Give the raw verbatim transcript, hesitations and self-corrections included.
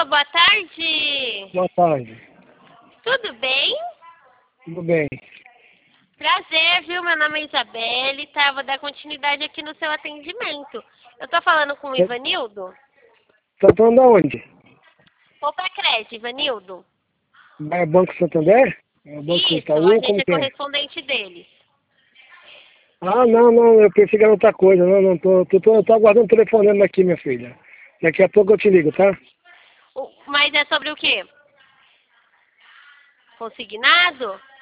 Alô, boa tarde. Boa tarde. Tudo bem? Tudo bem. Prazer, viu? Meu nome é Isabelle, tá? Vou dar continuidade aqui no seu atendimento. Eu tô falando com o Ivanildo? Tá falando aonde? Opa, Crédito, Ivanildo. É Banco Santander? É o Banco Isso, a Itaú? gente Como é que é? correspondente deles. Ah, não, não, eu pensei que era outra coisa. Não, não, tô, tô, tô, tô aguardando o telefonema aqui, minha filha. Daqui a pouco eu te ligo, tá? O- Mas é sobre o quê? Consignado?